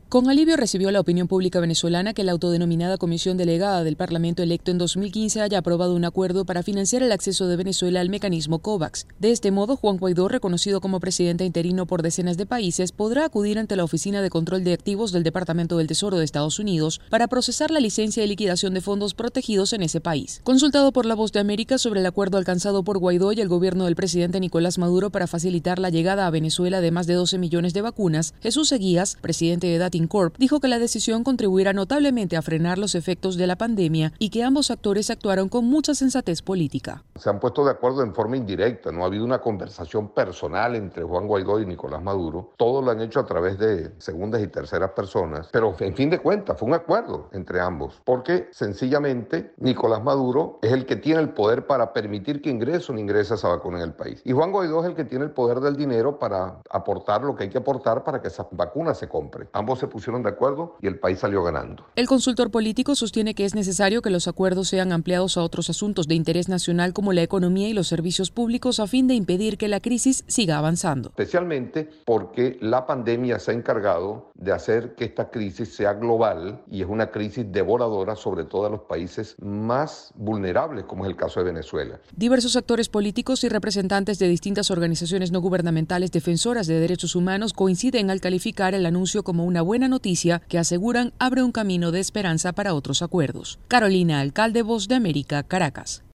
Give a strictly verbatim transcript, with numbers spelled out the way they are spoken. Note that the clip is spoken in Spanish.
Con alivio recibió la opinión pública venezolana que la autodenominada Comisión Delegada del Parlamento electo en dos mil quince haya aprobado un acuerdo para financiar el acceso de Venezuela al mecanismo COVAX. De este modo, Juan Guaidó, reconocido como presidente interino por decenas de países, podrá acudir ante la Oficina de Control de Activos del Departamento del Tesoro de Estados Unidos para procesar la licencia de liquidación de fondos protegidos en ese país. Consultado por La Voz de América sobre el acuerdo alcanzado por Guaidó y el gobierno del presidente Nicolás Maduro para facilitar la llegada a Venezuela de más de doce millones de vacunas, Jesús Eguías, presidente de Datincorp, dijo que la decisión contribuirá notablemente a frenar los efectos de la pandemia y que ambos actores actuaron con mucha sensatez política. Se han puesto de acuerdo en forma indirecta, no ha habido una conversación personal entre Juan Guaidó y Nicolás Maduro. Todo lo han hecho a través de segundas y terceras personas, pero en fin de cuentas fue un acuerdo entre ambos, porque sencillamente Nicolás Maduro es el que tiene el poder para permitir que ingrese o no ingrese esa vacuna en el país. Y Juan Guaidó es el que tiene el poder del dinero para aportar lo que hay que aportar para que esa vacuna se compre. Ambos se pusieron de acuerdo y el país salió ganando. El consultor político sostiene que es necesario que los acuerdos sean ampliados a otros asuntos de interés nacional como la economía y los servicios públicos a fin de impedir que la crisis siga avanzando. Especialmente porque la pandemia se ha encargado de hacer que esta crisis sea global y es una crisis devoradora sobre todo a los países más vulnerables, como es el caso de Venezuela. Diversos actores políticos y representantes de distintas organizaciones no gubernamentales defensoras de derechos humanos coinciden al calificar el anuncio como una buena noticia que aseguran abre un camino de esperanza para otros acuerdos. Carolina Alcalde, Voz de América, Caracas.